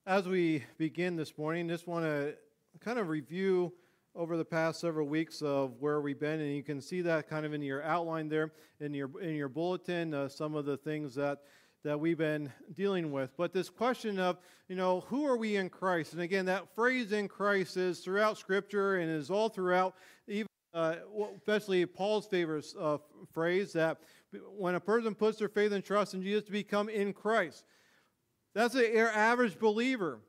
As we begin this morning, just want to kind of review over the past several weeks of where we've been, and you can see that kind of in your outline there, in your bulletin, some of the things that we've been dealing with. But this question of, who are we in Christ? And again, that phrase "in Christ" is throughout Scripture and is all throughout, even especially Paul's favorite phrase, that when a person puts their faith and trust in Jesus, to become in Christ. That's an average believer.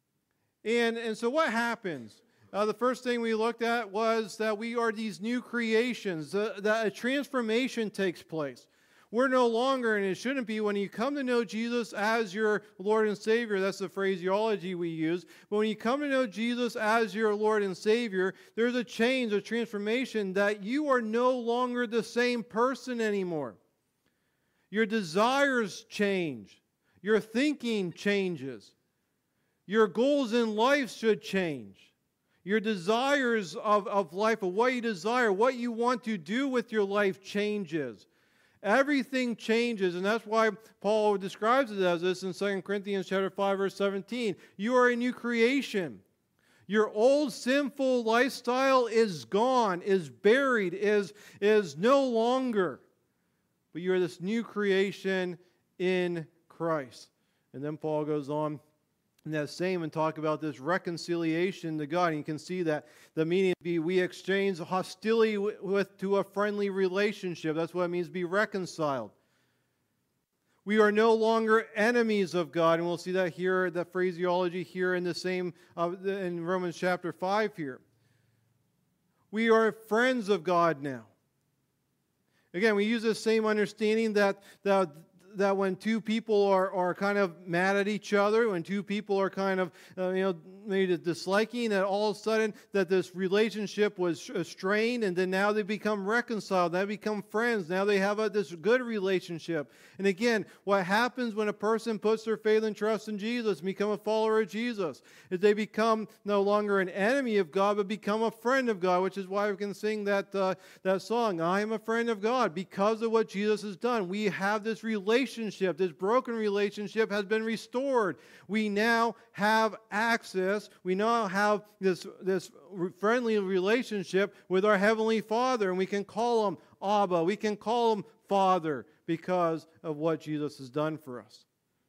And so what happens? The first thing we looked at was that we are these new creations, that a transformation takes place. We're no longer, and it shouldn't be, when you come to know Jesus as your Lord and Savior, that's the phraseology we use, but when you come to know Jesus as your Lord and Savior, there's a change, a transformation, that you are no longer the same person anymore. Your desires change. Your thinking changes. Your goals in life should change. Your desires of life, of what you desire, what you want to do with your life changes. Everything changes, and that's why Paul describes it as this in 2 Corinthians chapter 5, verse 17. You are a new creation. Your old sinful lifestyle is gone, is buried, is no longer. But you are this new creation in Christ. And then Paul goes on in that same and talk about this reconciliation to God. And you can see that the meaning be we exchange hostility to a friendly relationship. That's what it means to be reconciled. We are no longer enemies of God, and we'll see that here, that phraseology here in the same in Romans chapter 5 here. We are friends of God now. Again, we use the same understanding that when two people are kind of mad at each other, when two people are kind of maybe disliking, that all of a sudden that this relationship was strained, and then now they become reconciled, they become friends, now they have this good relationship. And again, what happens when a person puts their faith and trust in Jesus and become a follower of Jesus is they become no longer an enemy of God, but become a friend of God, which is why we can sing that song, I am a friend of God, because of what Jesus has done. We have this relationship, this broken relationship has been restored. We now have access. We now have this friendly relationship with our Heavenly Father, and we can call Him Abba. We can call Him Father because of what Jesus has done for us.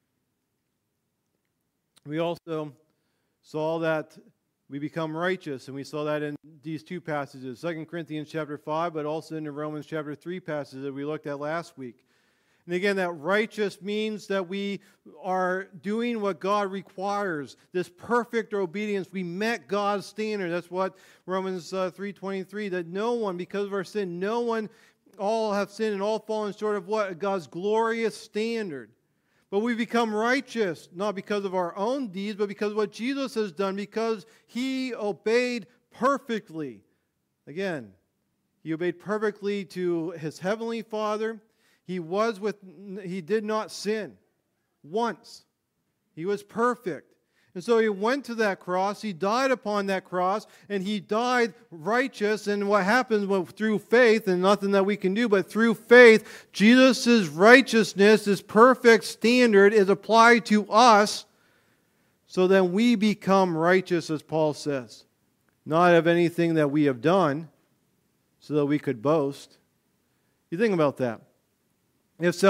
We also saw that we become righteous, and we saw that in these two passages, 2 Corinthians chapter 5, but also in the Romans chapter 3 passage that we looked at last week. And again, that righteous means that we are doing what God requires, this perfect obedience. We met God's standard. That's what Romans 3:23, that no one, because of our sin, all have sinned and all fallen short of what? God's glorious standard. But we become righteous, not because of our own deeds, but because of what Jesus has done, because He obeyed perfectly. Again, He obeyed perfectly to His Heavenly Father. He did not sin once. He was perfect. And so He went to that cross, He died upon that cross, and He died righteous. And what happens through faith, and nothing that we can do, but through faith, Jesus' righteousness, His perfect standard, is applied to us, so then we become righteous, as Paul says. Not of anything that we have done, so that we could boast. You think about that. If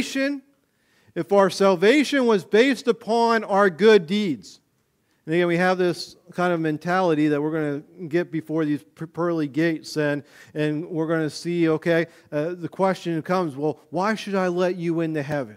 our salvation was based upon our good deeds, and again, we have this kind of mentality that we're going to get before these pearly gates, and we're going to see, the question comes, well, why should I let you into heaven?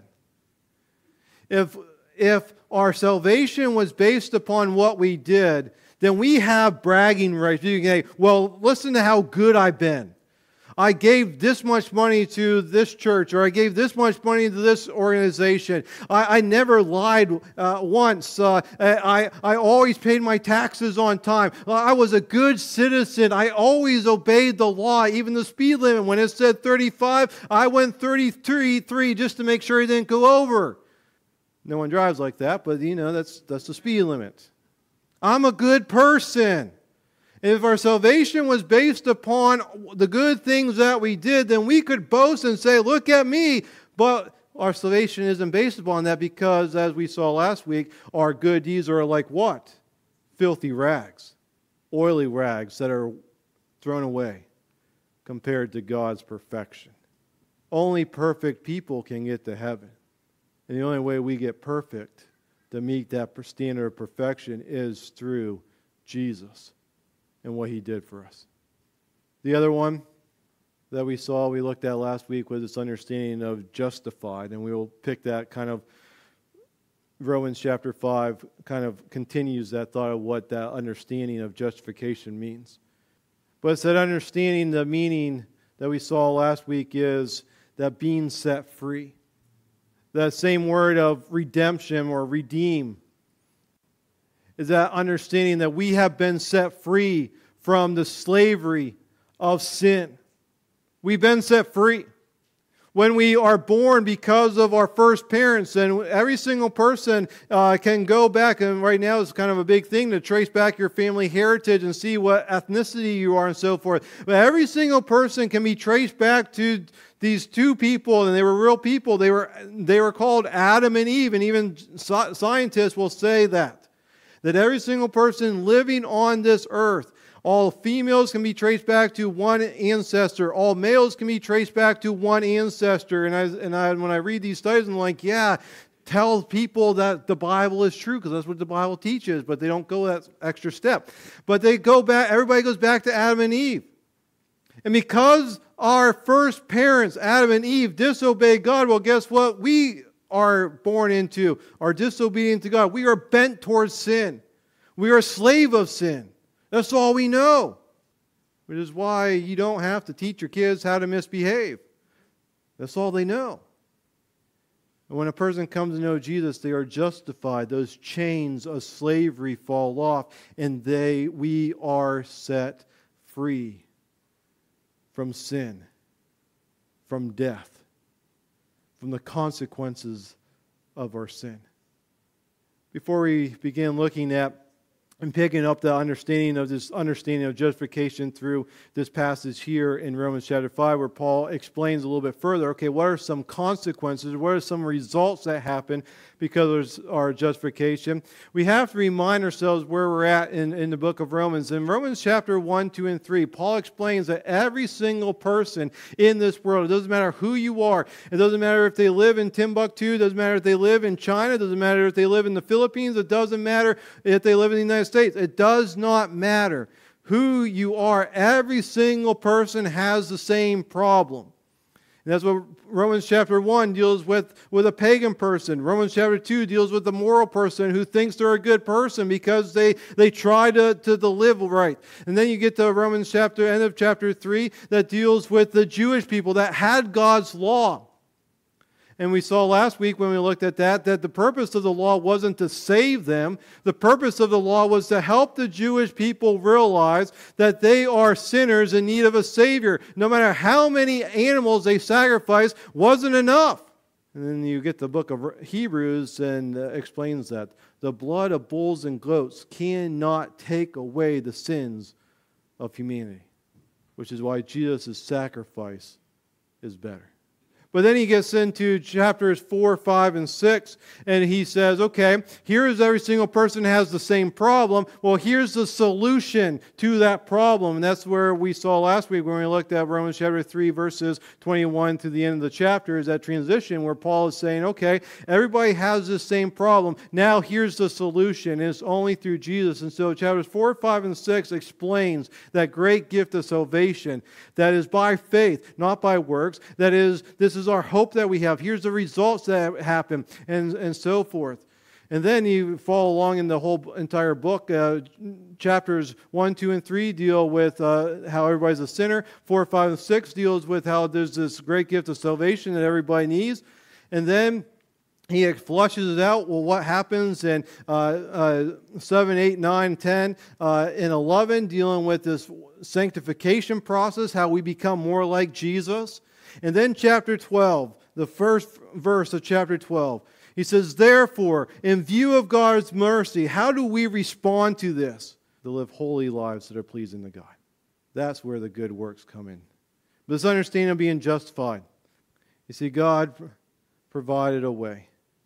If our salvation was based upon what we did, then we have bragging rights. You can say, well, listen to how good I've been. I gave this much money to this church, or I gave this much money to this organization. I never lied once. I always paid my taxes on time. I was a good citizen. I always obeyed the law, even the speed limit. When it said 35, I went 33 just to make sure it didn't go over. No one drives like that, but that's the speed limit. I'm a good person. If our salvation was based upon the good things that we did, then we could boast and say, look at me. But our salvation isn't based upon that because, as we saw last week, our good deeds are like what? Filthy rags, oily rags that are thrown away compared to God's perfection. Only perfect people can get to heaven. And the only way we get perfect to meet that standard of perfection is through Jesus and what He did for us. The other one that we looked at last week, was this understanding of justified. And we will pick that kind of, Romans chapter 5 kind of continues that thought of what that understanding of justification means. But it's that understanding, the meaning that we saw last week is that being set free. That same word of redemption or redeem is that understanding that we have been set free from the slavery of sin. We've been set free. When we are born because of our first parents, and every single person can go back, and right now it's kind of a big thing to trace back your family heritage and see what ethnicity you are and so forth. But every single person can be traced back to these two people, and they were real people. They were called Adam and Eve, and even scientists will say that every single person living on this earth, all females can be traced back to one ancestor. All males can be traced back to one ancestor. And when I read these studies, I'm like, yeah, tell people that the Bible is true because that's what the Bible teaches, but they don't go that extra step. But they go back, everybody goes back to Adam and Eve. And because our first parents, Adam and Eve, disobeyed God, well, guess what? We are born into, are disobedient to God. We are bent towards sin. We are a slave of sin. That's all we know. Which is why you don't have to teach your kids how to misbehave. That's all they know. And when a person comes to know Jesus, they are justified. Those chains of slavery fall off, and we are set free from sin, from death, from the consequences of our sin. Before we begin looking at and picking up the understanding of justification through this passage here in Romans chapter 5, where Paul explains a little bit further, okay, what are some consequences, what are some results that happen because of our justification? We have to remind ourselves where we're at in the book of Romans. In Romans chapter 1, 2, and 3, Paul explains that every single person in this world, it doesn't matter who you are, it doesn't matter if they live in Timbuktu, it doesn't matter if they live in China, it doesn't matter if they live in the Philippines, it doesn't matter if they live in the United States. It does not matter who you are. Every single person has the same problem. And that's what Romans chapter 1 deals with a pagan person. Romans chapter 2 deals with the moral person who thinks they're a good person because they try to live right. And then you get to Romans chapter, end of chapter 3, that deals with the Jewish people that had God's law. And we saw last week when we looked at that the purpose of the law wasn't to save them. The purpose of the law was to help the Jewish people realize that they are sinners in need of a Savior. No matter how many animals they sacrificed, wasn't enough. And then you get the book of Hebrews and explains that the blood of bulls and goats cannot take away the sins of humanity, which is why Jesus' sacrifice is better. But then he gets into chapters 4, 5, and 6, and he says, okay, here's every single person has the same problem. Well, here's the solution to that problem. And that's where we saw last week when we looked at Romans chapter 3, verses 21 to the end of the chapter, is that transition where Paul is saying, okay, everybody has the same problem. Now here's the solution. And it's only through Jesus. And so chapters 4, 5, and 6 explains that great gift of salvation that is by faith, not by works. That is, this is our hope that we have. Here's the results that happen, and so forth. And then you follow along in the whole entire book. Chapters 1, 2, and 3 deal with how everybody's a sinner. 4, 5, and 6 deals with how there's this great gift of salvation that everybody needs. And then he flushes it out. Well, what happens in 7, 8, 9, 10, and 11, dealing with this sanctification process, how we become more like Jesus. And then chapter 12, the first verse of chapter 12, he says, therefore, in view of God's mercy, how do we respond to this? To live holy lives that are pleasing to God. That's where the good works come in. This understanding of being justified. You see, God provided a way.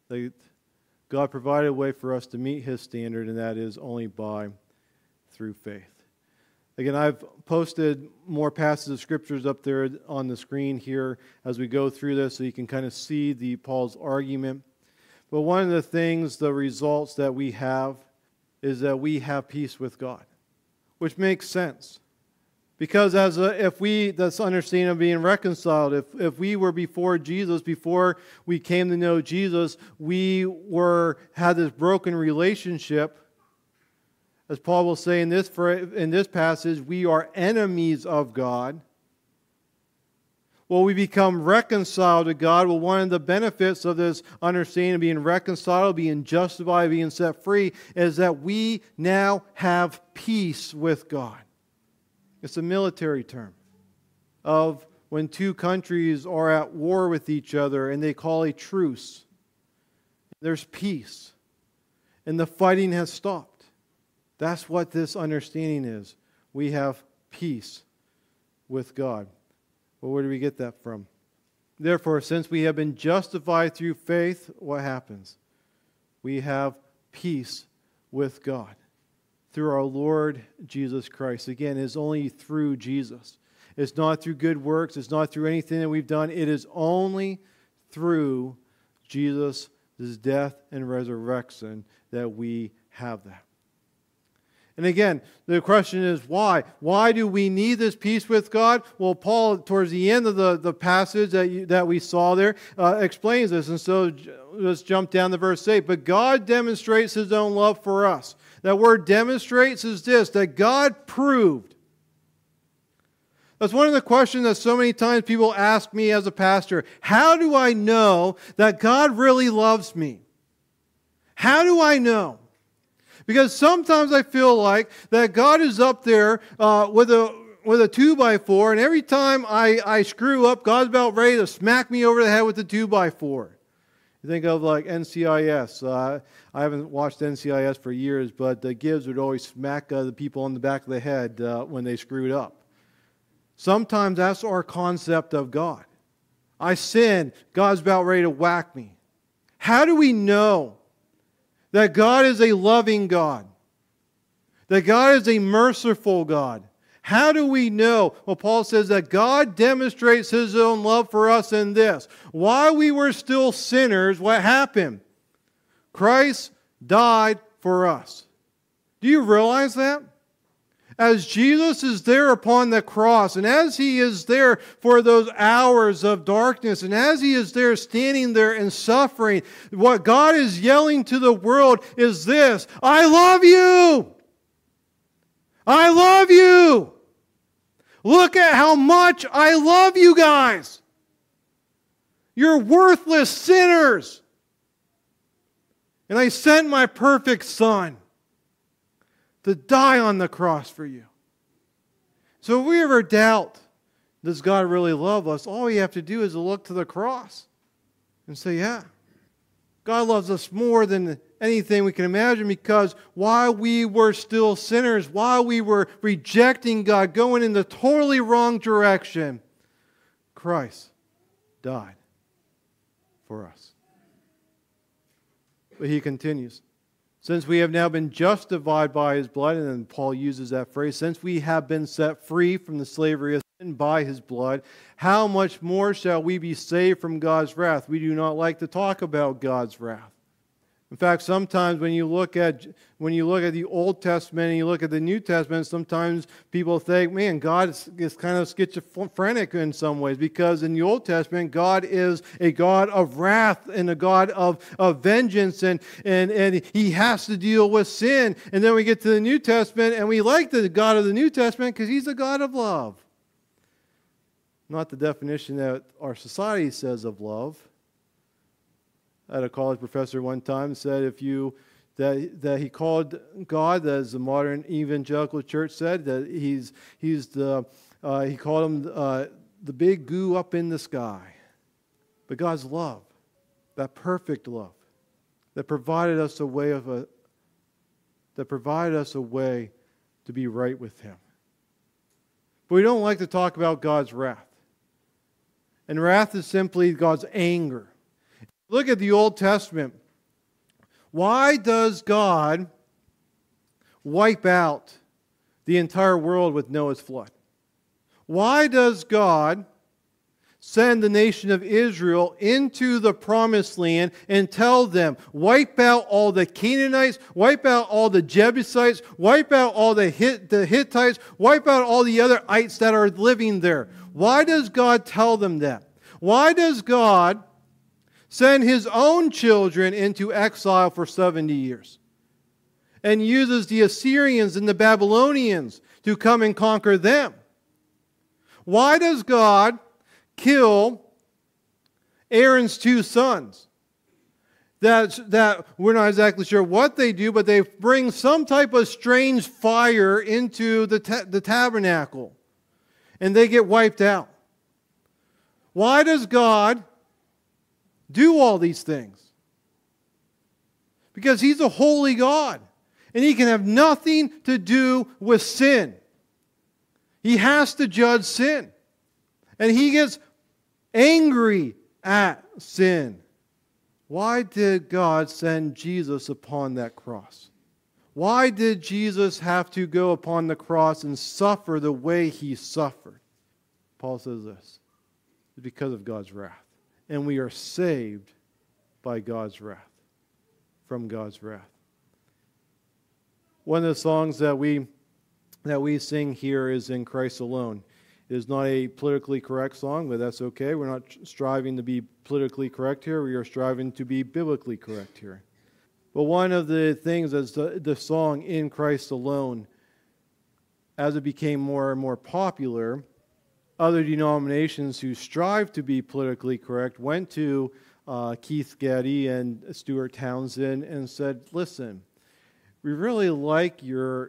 God provided a way for us to meet His standard, and that is only through faith. Again, I've posted more passages of scriptures up there on the screen here as we go through this, so you can kind of see Paul's argument. But one of the things, the results that we have, is that we have peace with God, which makes sense. Because that's understanding of being reconciled. If we were before Jesus, before we came to know Jesus, we had this broken relationship. As Paul will say in this passage, we are enemies of God. Well, we become reconciled to God. Well, one of the benefits of this understanding of being reconciled, being justified, being set free, is that we now have peace with God. It's a military term of when two countries are at war with each other and they call a truce. There's peace. And the fighting has stopped. That's what this understanding is. We have peace with God. Well, where do we get that from? Therefore, since we have been justified through faith, what happens? We have peace with God through our Lord Jesus Christ. Again, it is only through Jesus. It's not through good works. It's not through anything that we've done. It is only through Jesus' death and resurrection that we have that. And again, the question is why? Why do we need this peace with God? Well, Paul, towards the end of the passage that we saw there, explains this. And so let's jump down to verse 8. But God demonstrates His own love for us. That word demonstrates is this, that God proved. That's one of the questions that so many times people ask me as a pastor. How do I know that God really loves me? How do I know? Because sometimes I feel like that God is up there with a 2x4, and every time I screw up, God's about ready to smack me over the head with the 2x4. You think of like NCIS. I haven't watched NCIS for years, but the Gibbs would always smack the people on the back of the head when they screwed up. Sometimes that's our concept of God. I sin, God's about ready to whack me. How do we know that God is a loving God? That God is a merciful God? How do we know? Well, Paul says that God demonstrates His own love for us in this. While we were still sinners, what happened? Christ died for us. Do you realize that? As Jesus is there upon the cross, and as He is there for those hours of darkness, and as He is there standing there in suffering, what God is yelling to the world is this: I love you! I love you! Look at how much I love you guys! You're worthless sinners! And I sent my perfect Son to die on the cross for you. So if we ever doubt, does God really love us? All we have to do is look to the cross and say, yeah, God loves us more than anything we can imagine, because while we were still sinners, while we were rejecting God, going in the totally wrong direction, Christ died for us. But He continues. Since we have now been justified by His blood, and then Paul uses that phrase, since we have been set free from the slavery of sin by His blood, how much more shall we be saved from God's wrath? We do not like to talk about God's wrath. In fact, sometimes when you look at the Old Testament and you look at the New Testament, sometimes people think, man, God is kind of schizophrenic in some ways, because in the Old Testament, God is a God of wrath and a God of vengeance, and He has to deal with sin. And then we get to the New Testament, and we like the God of the New Testament because He's a God of love. Not the definition that our society says of love. I had a college professor one time said that he called God, as the modern evangelical church said, that he called Him the big goo up in the sky. But God's love, that perfect love, that provided us a way to be right with Him. But we don't like to talk about God's wrath. And wrath is simply God's anger. Look at the Old Testament. Why does God wipe out the entire world with Noah's flood? Why does God send the nation of Israel into the promised land and tell them, wipe out all the Canaanites, wipe out all the Jebusites, wipe out all the Hittites, wipe out all the other ites that are living there? Why does God tell them that? Why does God send his own children into exile for 70 years and uses the Assyrians and the Babylonians to come and conquer them? Why does God kill Aaron's two sons? That we're not exactly sure what they do, but they bring some type of strange fire into the tabernacle, and they get wiped out. Why does God do all these things? Because he's a holy God, and he can have nothing to do with sin. He has to judge sin. And he gets angry at sin. Why did God send Jesus upon that cross? Why did Jesus have to go upon the cross and suffer the way he suffered? Paul says this: it's because of God's wrath. And we are saved by God's wrath, from God's wrath. One of the songs that we sing here is In Christ Alone. It is not a politically correct song, but that's okay. We're not striving to be politically correct here. We are striving to be biblically correct here. But one of the things is the song In Christ Alone, as it became more and more popular, other denominations who strive to be politically correct went to Keith Getty and Stuart Townsend and said, listen, we really like your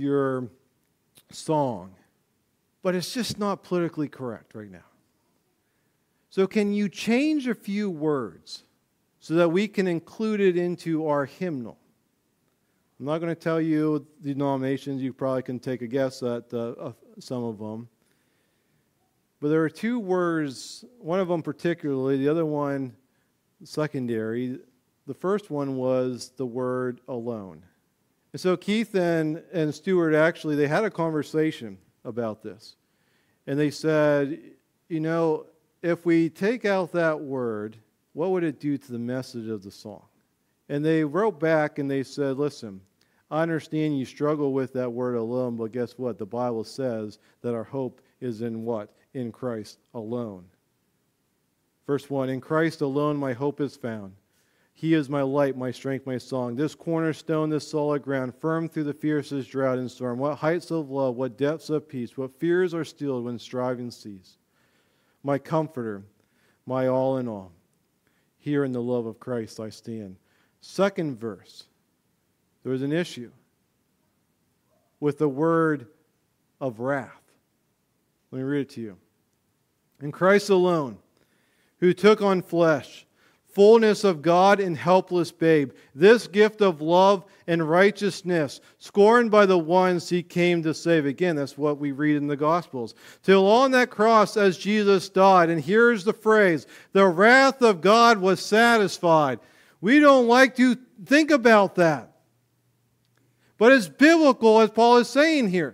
song, but it's just not politically correct right now. So can you change a few words so that we can include it into our hymnal? I'm not going to tell you the denominations. You probably can take a guess at some of them. But there are two words, one of them particularly, the other one secondary. The first one was the word alone. And so Keith and Stuart actually, they had a conversation about this. And they said, you know, if we take out that word, what would it do to the message of the song? And they wrote back and they said, listen, I understand you struggle with that word alone, but guess what? The Bible says that our hope is in what? In Christ alone. Verse 1, in Christ alone my hope is found. He is my light, my strength, my song. This cornerstone, this solid ground, firm through the fiercest drought and storm. What heights of love, what depths of peace, what fears are stilled when striving cease. My comforter, my all in all. Here in the love of Christ I stand. Second verse, there was an issue with the word of wrath. Let me read it to you. In Christ alone, who took on flesh, fullness of God and helpless babe, this gift of love and righteousness, scorned by the ones he came to save. Again, that's what we read in the Gospels. Till on that cross as Jesus died, and here's the phrase, the wrath of God was satisfied. We don't like to think about that. But it's biblical, as Paul is saying here.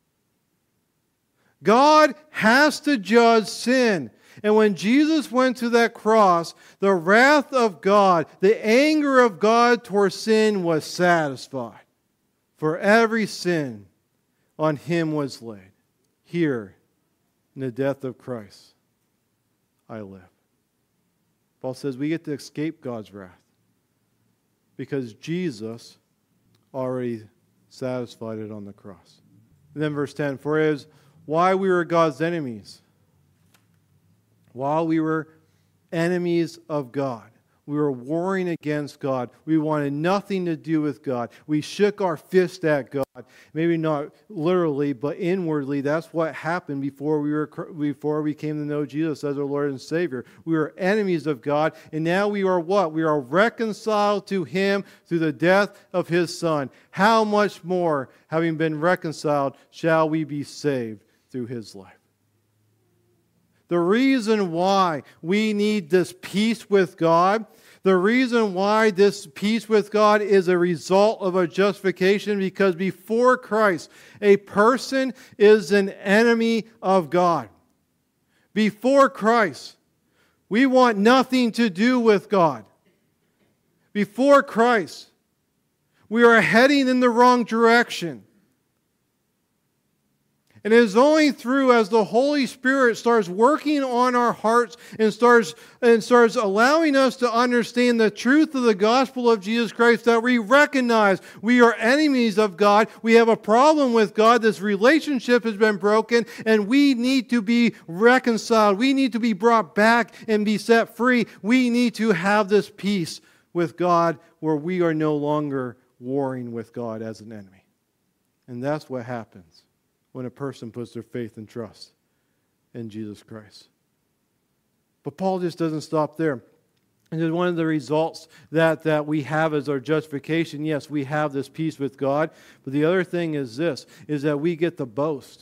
God has to judge sin. And when Jesus went to that cross, the wrath of God, the anger of God toward sin was satisfied. For every sin on him was laid. Here, in the death of Christ, I live. Paul says we get to escape God's wrath because Jesus already satisfied it on the cross. And then verse 10, for it is why we were God's enemies. While we were enemies of God, we were warring against God. We wanted nothing to do with God. We shook our fist at God. Maybe not literally, but inwardly. That's what happened before we came to know Jesus as our Lord and Savior. We were enemies of God, and now we are what? We are reconciled to Him through the death of His Son. How much more, having been reconciled, shall we be saved through His life? The reason why we need this peace with God, The reason why this peace with God is a result of our justification, because before Christ, a person is an enemy of God. Before Christ, we want nothing to do with God. Before Christ, we are heading in the wrong direction. And it is only through as the Holy Spirit starts working on our hearts and starts allowing us to understand the truth of the gospel of Jesus Christ that we recognize we are enemies of God. We have a problem with God. This relationship has been broken, and we need to be reconciled. We need to be brought back and be set free. We need to have this peace with God where we are no longer warring with God as an enemy. And that's what happens when a person puts their faith and trust in Jesus Christ. But Paul just doesn't stop there. And one of the results that we have as our justification, yes, we have this peace with God, but the other thing is this, is that we get to boast.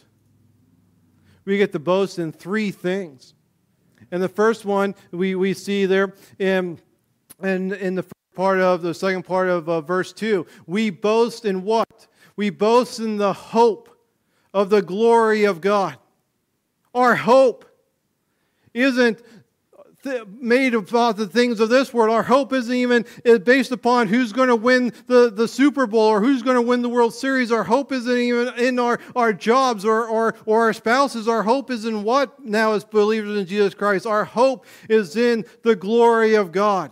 We get to boast in three things. And the first one we see there in the second part of verse 2. We boast in what? We boast in the hope of the glory of God. Our hope isn't made about the things of this world. Our hope isn't even based upon who's going to win the Super Bowl or who's going to win the World Series. Our hope isn't even in our jobs or our spouses. Our hope is in what now as believers in Jesus Christ? Our hope is in the glory of God.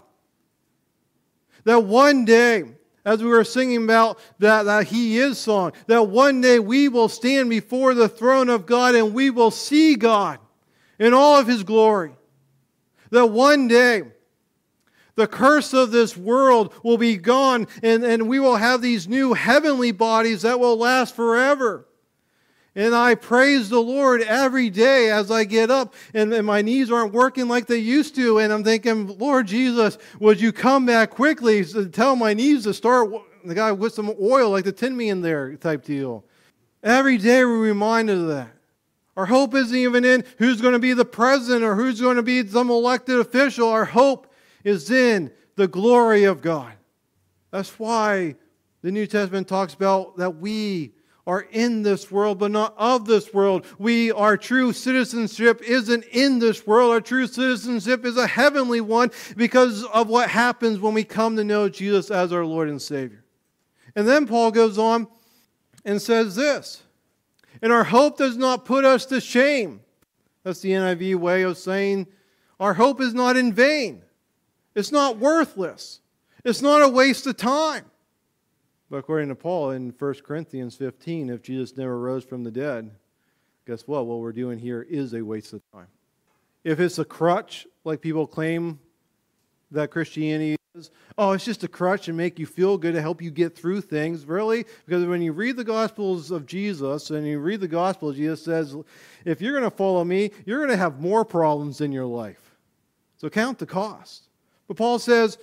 That one day, as we were singing about that He Is song, that one day we will stand before the throne of God and we will see God in all of His glory. That one day the curse of this world will be gone and we will have these new heavenly bodies that will last forever. And I praise the Lord every day as I get up and my knees aren't working like they used to. And I'm thinking, Lord Jesus, would you come back quickly to tell my knees to start, the guy with some oil like the Tin Man there type deal. Every day we're reminded of that. Our hope isn't even in who's going to be the president or who's going to be some elected official. Our hope is in the glory of God. That's why the New Testament talks about that we are in this world, but not of this world. Our true citizenship isn't in this world. Our true citizenship is a heavenly one because of what happens when we come to know Jesus as our Lord and Savior. And then Paul goes on and says this, and our hope does not put us to shame. That's the NIV way of saying our hope is not in vain. It's not worthless. It's not a waste of time. But according to Paul in 1 Corinthians 15, if Jesus never rose from the dead, guess what? What we're doing here is a waste of time. If it's a crutch, like people claim that Christianity is, oh, it's just a crutch and make you feel good to help you get through things. Really? Because when you read the Gospels of Jesus, and you read the Gospel, Jesus says, if you're going to follow me, you're going to have more problems in your life. So count the cost. But Paul says,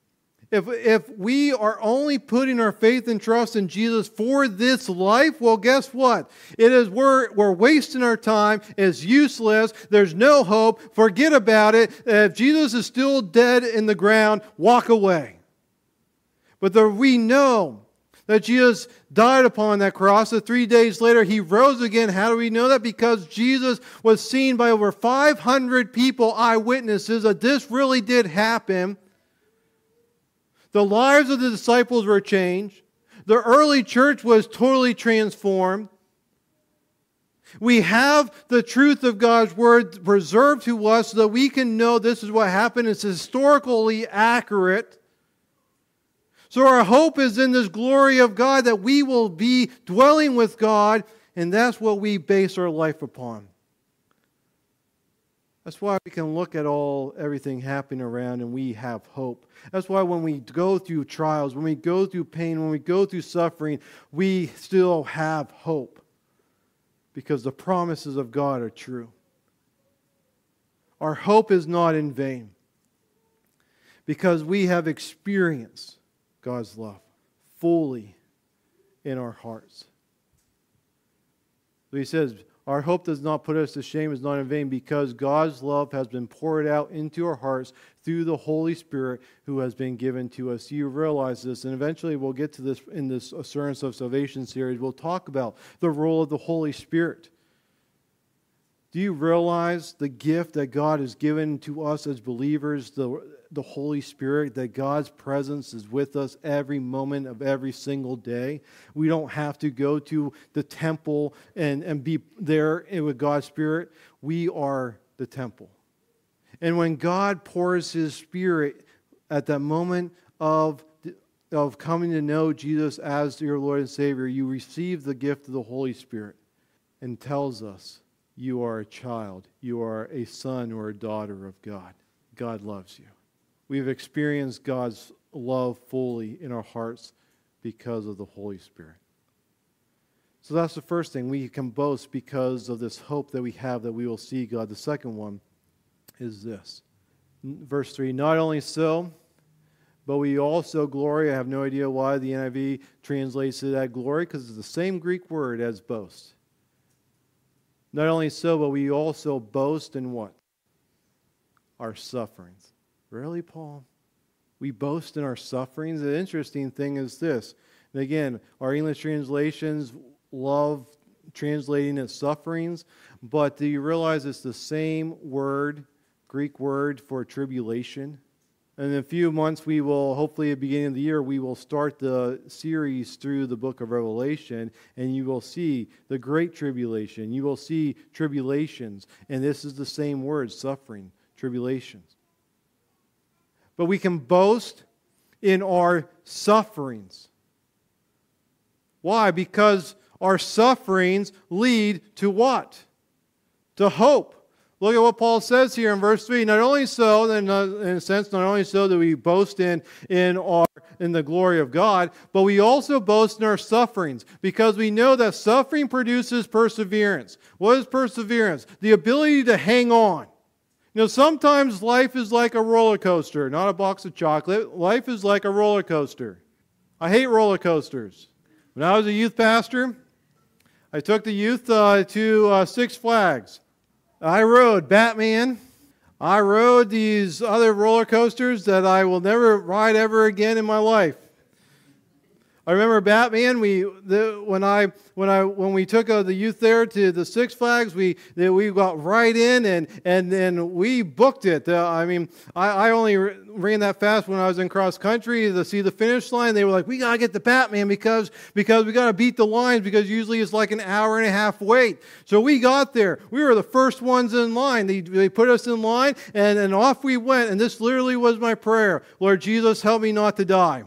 if we are only putting our faith and trust in Jesus for this life, well, guess what? We're wasting our time. It's useless. There's no hope. Forget about it. If Jesus is still dead in the ground, walk away. But we know that Jesus died upon that cross. That 3 days later, He rose again. How do we know that? Because Jesus was seen by over 500 people, eyewitnesses, that this really did happen. The lives of the disciples were changed. The early church was totally transformed. We have the truth of God's Word preserved to us so that we can know this is what happened. It's historically accurate. So our hope is in this glory of God that we will be dwelling with God, and that's what we base our life upon. That's why we can look at everything happening around and we have hope. That's why when we go through trials, when we go through pain, when we go through suffering, we still have hope. Because the promises of God are true. Our hope is not in vain. Because we have experienced God's love fully in our hearts. So he says, Our hope does not put us to shame, is not in vain, because God's love has been poured out into our hearts through the Holy Spirit who has been given to us. You realize this, and eventually we'll get to this in this Assurance of Salvation series. We'll talk about the role of the Holy Spirit. Do you realize the gift that God has given to us as believers, the Holy Spirit, that God's presence is with us every moment of every single day? We don't have to go to the temple and be there with God's Spirit. We are the temple. And when God pours His Spirit at that moment of coming to know Jesus as your Lord and Savior, you receive the gift of the Holy Spirit and tells us, you are a child, you are a son or a daughter of God. God loves you. We've experienced God's love fully in our hearts because of the Holy Spirit. So that's the first thing. We can boast because of this hope that we have that we will see God. The second one is this. Verse 3, not only so, but we also glory. I have no idea why the NIV translates it as glory, because it's the same Greek word as boast. Not only so, but we also boast in what? Our sufferings. Really, Paul? We boast in our sufferings? The interesting thing is this. And again, our English translations love translating as sufferings, but do you realize it's the same word, Greek word for tribulation? And in a few months, we will, hopefully at the beginning of the year, we will start the series through the book of Revelation, and you will see the great tribulation. You will see tribulations, and this is the same word, suffering, tribulations. But we can boast in our sufferings. Why? Because our sufferings lead to what? To hope. Look at what Paul says here in verse 3. Not only so, in a sense, not only so that we boast in the glory of God, but we also boast in our sufferings, because we know that suffering produces perseverance. What is perseverance? The ability to hang on. You know, sometimes life is like a roller coaster, not a box of chocolate. Life is like a roller coaster. I hate roller coasters. When I was a youth pastor, I took the youth to Six Flags. I rode Batman. I rode these other roller coasters that I will never ride ever again in my life. I remember Batman. When we took the youth there to the Six Flags, we got right in and we booked it. I only ran that fast when I was in cross country to see the finish line. They were like, "We gotta get the Batman because we gotta beat the lines, because usually it's like an hour and a half wait." So we got there. We were the first ones in line. They put us in line, and off we went. And this literally was my prayer: Lord Jesus, help me not to die.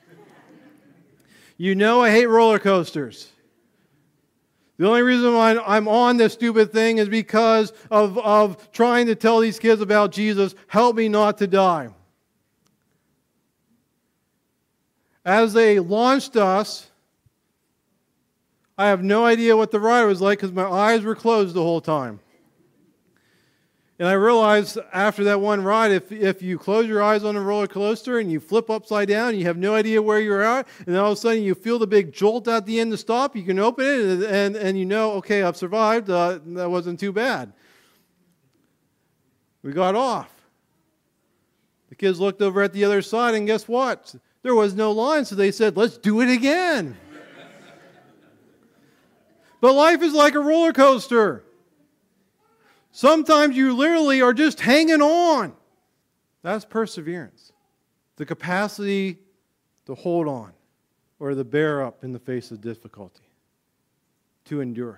You know I hate roller coasters. The only reason why I'm on this stupid thing is because of trying to tell these kids about Jesus. Help me not to die. As they launched us, I have no idea what the ride was like because my eyes were closed the whole time. And I realized after that one ride, if you close your eyes on a roller coaster and you flip upside down, you have no idea where you're at, and then all of a sudden you feel the big jolt at the end to stop, you can open it and you know, okay, I've survived. That wasn't too bad. We got off. The kids looked over at the other side, and guess what? There was no line, so they said, let's do it again. But life is like a roller coaster. Sometimes you literally are just hanging on. That's perseverance. The capacity to hold on or to bear up in the face of difficulty. To endure.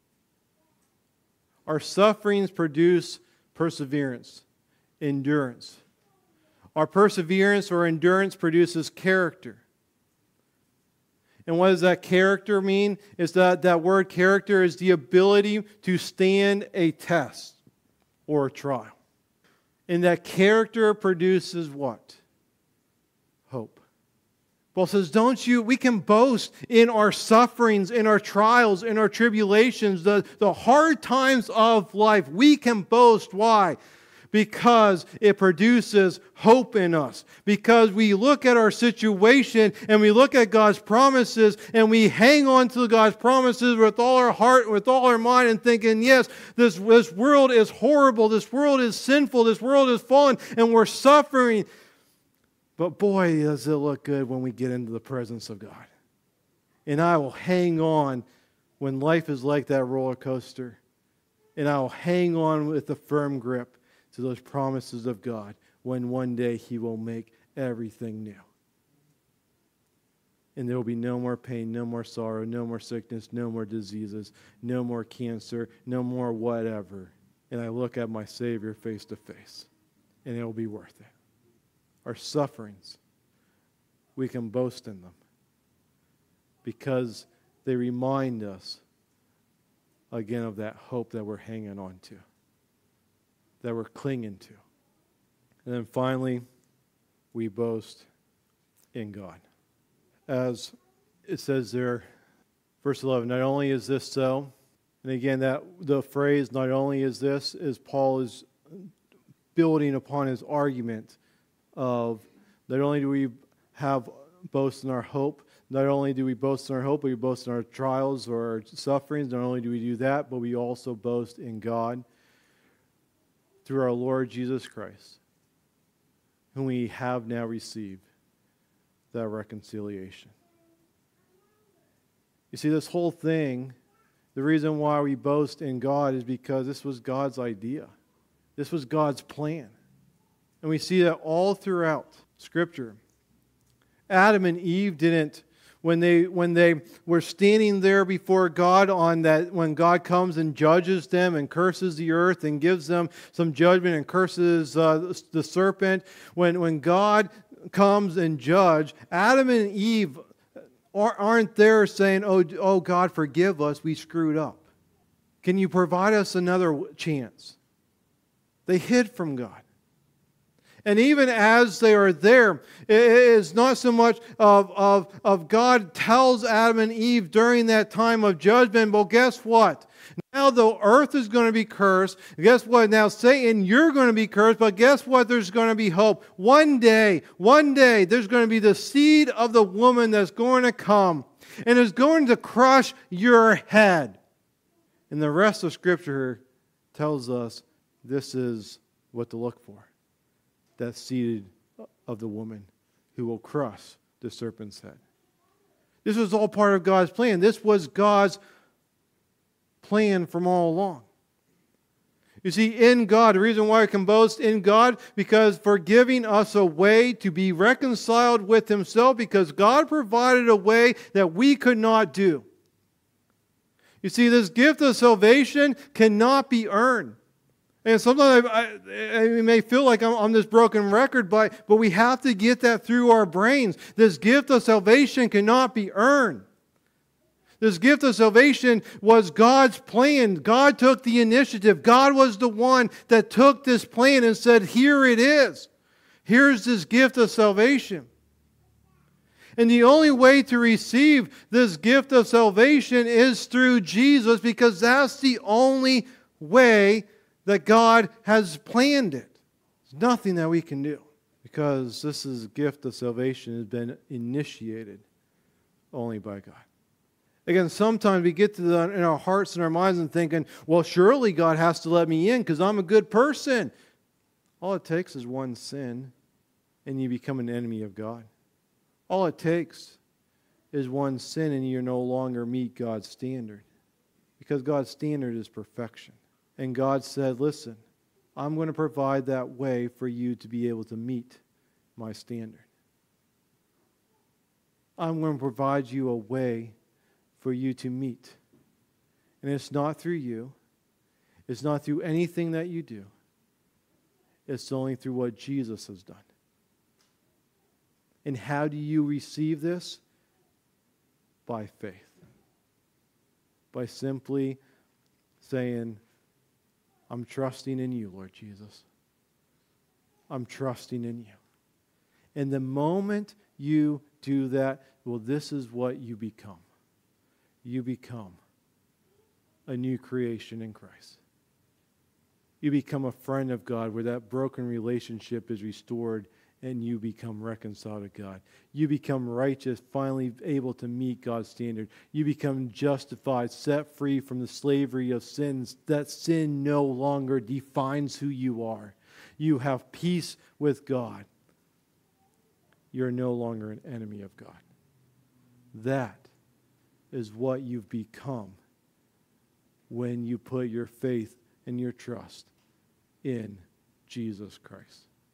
Our sufferings produce perseverance, endurance. Our perseverance or endurance produces character. And what does that character mean? Is that word character is the ability to stand a test or a trial. And that character produces what? Hope. Paul says, we can boast in our sufferings, in our trials, in our tribulations, the hard times of life. We can boast. Why? Because it produces hope in us. Because we look at our situation and we look at God's promises and we hang on to God's promises with all our heart, with all our mind, and thinking, yes, this world is horrible, this world is sinful, this world is fallen, and we're suffering. But boy, does it look good when we get into the presence of God. And I will hang on when life is like that roller coaster. And I will hang on with a firm grip to those promises of God when one day He will make everything new. And there will be no more pain, no more sorrow, no more sickness, no more diseases, no more cancer, no more whatever. And I look at my Savior face to face, and it will be worth it. Our sufferings, we can boast in them because they remind us again of that hope that we're hanging on to, that we're clinging to. And then finally, we boast in God. As it says there, verse 11, not only is this so, and again, that the phrase, not only is this, is Paul is building upon his argument of not only do we have boast in our hope, not only do we boast in our hope, but we boast in our trials or our sufferings. Not only do we do that, but we also boast in God through our Lord Jesus Christ, whom we have now received that reconciliation. You see, this whole thing, the reason why we boast in God is because this was God's idea. This was God's plan. And we see that all throughout Scripture. Adam and Eve didn't, when they were standing there before God on that, when God comes and judges them and curses the earth and gives them some judgment and curses the serpent, when God comes and judge, Adam and Eve aren't there saying, oh God, forgive us, we screwed up. Can you provide us another chance? They hid from God. And even as they are there, it is not so much of God tells Adam and Eve during that time of judgment, but guess what? Now the earth is going to be cursed. Guess what? Now Satan, you're going to be cursed, but guess what? There's going to be hope. One day, there's going to be the seed of the woman that's going to come and is going to crush your head. And the rest of Scripture tells us this is what to look for. That seed of the woman who will crush the serpent's head. This was all part of God's plan. This was God's plan from all along. You see, in God, the reason why I can boast in God, because for giving us a way to be reconciled with Himself, because God provided a way that we could not do. You see, this gift of salvation cannot be earned. And sometimes I may feel like I'm on this broken record, but we have to get that through our brains. This gift of salvation cannot be earned. This gift of salvation was God's plan. God took the initiative. God was the one that took this plan and said, here it is. Here's this gift of salvation. And the only way to receive this gift of salvation is through Jesus, because that's the only way that God has planned it. There's nothing that we can do, because this is a gift of salvation has been initiated only by God. Again, sometimes we get to in our hearts and our minds and thinking, well, surely God has to let me in because I'm a good person. All it takes is one sin and you become an enemy of God. All it takes is one sin and you no longer meet God's standard, because God's standard is perfection. And God said, listen, I'm going to provide that way for you to be able to meet my standard. I'm going to provide you a way for you to meet. And it's not through you. It's not through anything that you do. It's only through what Jesus has done. And how do you receive this? By faith. By simply saying, I'm trusting in you, Lord Jesus. I'm trusting in you. And the moment you do that, well, this is what you become. You become a new creation in Christ. You become a friend of God, where that broken relationship is restored and you become reconciled to God. You become righteous, finally able to meet God's standard. You become justified, set free from the slavery of sins. That sin no longer defines who you are. You have peace with God. You're no longer an enemy of God. That is what you've become when you put your faith and your trust in Jesus Christ.